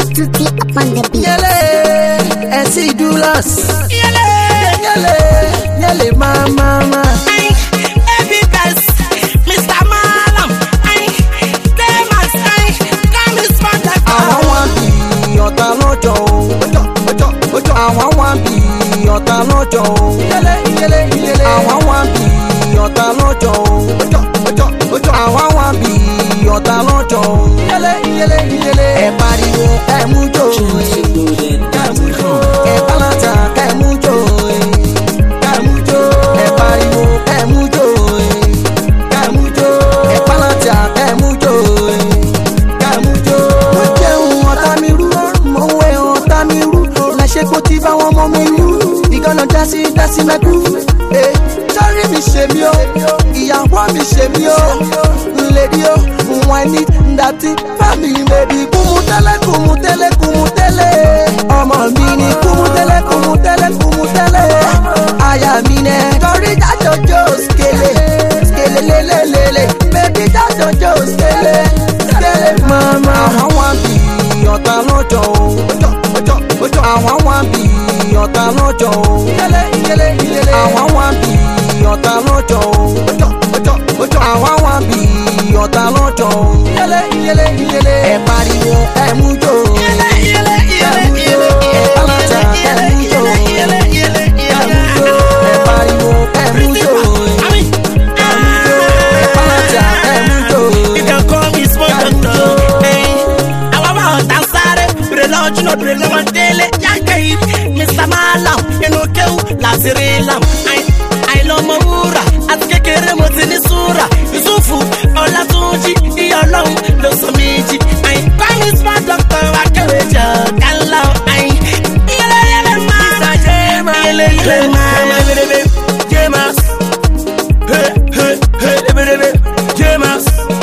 Tutti upon the beat. Yele, Essie Doulas. Yele, yele, yele, mama. Every best, Mr. Malam. Famous, come is for the Àwọn wá bí ọ̀tá lọ́jọ́ o. Àwọn wá bí ọ̀tá lọ́jọ́ o. Yele, yele, yele. Àwọn wá bí ọ̀tá lọ́jọ́ o. Àwọn wá bí ọ̀tá lọ́jọ́ o. Yele, yele, yele. Ẹ pariwo ẹ mú jó. Ẹ balata ẹ mú jó. Ẹ mú jó. Ẹ pariwo ẹ mú jó. Ẹ mú jó. Ẹ balata ẹ mú jó. Ẹ mú jó. Mo jẹun ọ̀tá mi rú. Mo wẹ ọ̀tá mi rú. Láṣẹ kó ti bá wọn mọ́ mi rú. Ìgànnà dásí mẹ́kú. Sọ́rí mi ṣe mí o. Ìyàwó mi ṣe mí o. Lady o, I need that family baby. Kumutele, kumutele, kumutele. Ọmọ mi ni kumutele, kumutele, kumutele. Aya mi ne torí jájọjọ skele, skele lelelele. Baby jájọjọ skele, skele mama. Àwọn wá bí ọ̀tá lọ́jọ́ o. Àwọn wá bí ọ̀tá lọ́jọ́ o. Yele, yele, yele. Àwọn wá bí ọ̀tá lọ́jọ́ o. Àwọn wá bí ọ̀tá lọ́jọ́ o. Yele, yele, yele. Ẹ pariwo ẹ mú jó. Yele, yele, yele, yele. Ẹ balata ẹ mú jó. Yele, yele, Ẹ mú jó. Ẹ pariwo ẹ mú jó. Ẹ mú jó. Ẹ balata ẹ mú jó. You can call me small doctor. Àwọn máa ń tàn sáré. Bèrè lọ́jọ́ náà bèrè lọ́wọ́ délé. Yàgé yìí, Mr. Malam. Inú kéwù làzírí lam. Àìlọ́mọ wúrà àti kékeré mo ti ní súrà. Yusufu Ọlátúnjí ìyá ọlọ́run ló sọ méjì. Call me small doctor akéwé jọ kálá. Yẹlẹ yẹlẹ máa. Yẹlẹ yẹlẹ máa. James. James.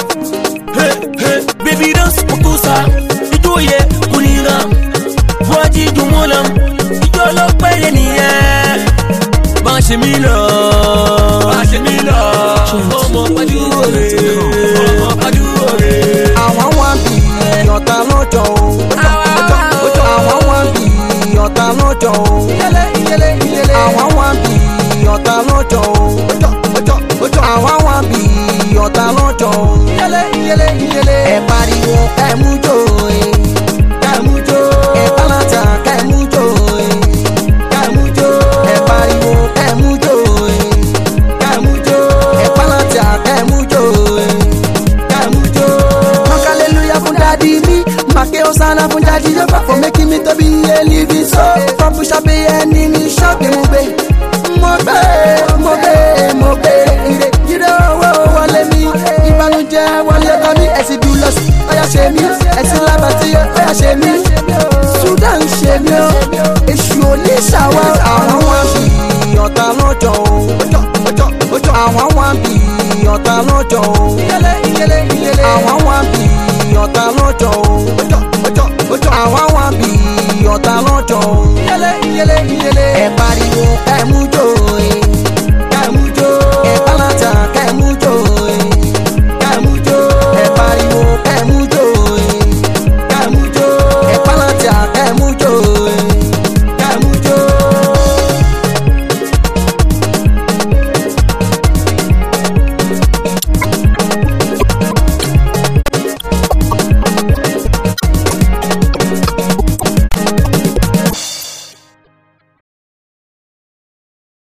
Baby dance kukusa. Ijo ye kunira. Waji dumulam. Ijo lo pẹ̀lẹ́ nìyẹn. Má ṣe mí lọ. Má ṣe mí lọ. Ọmọ pàdú òre. Ọmọ pàdú òre. Àwọn wá bí ọ̀tá lọ́jọ́ o. Àwọn wá bí ọ̀tá lọ́jọ́ o. Yele, yele, yele. Àwọn wá bí ọ̀tá lọ́jọ́ o. Àwọn wá bí ọ̀tá lọ́jọ́ o. Yele, yele, yele. Ẹ pariwo ẹ mú jó. Ẹ mú jó. Ẹ balata ẹ mú jó. Ẹ mú jó. Ẹ pariwo ẹ mú jó. Ẹ mú jó. Ẹ balata ẹ mú jó. Ẹ mú jó. Hallelujah fún daddy mi. Make Hosanna fún daddy Jehovah for making me to be a living soul. From push up a enemy shop mo gbé. Mo gbé, mo gbé, mo gbé. Ire owó wọlé mi. Ìbànújẹ́ wọlé ọkọ mi. Ẹ̀sìn Doulas ọ̀yà ṣe mí. Ẹ̀sìn Lábàtí ọ̀yà ṣe mí. Sudan ṣe mí o. Èṣù oníṣàwọ̀. Àwọn wá bí ọ̀tá lọ́jọ́ o. Àwọn wá bí ọ̀tá lọ́jọ́ o. Yele, yele, yele. Àwọn wá bí ọ̀tá lọ́jọ́ o.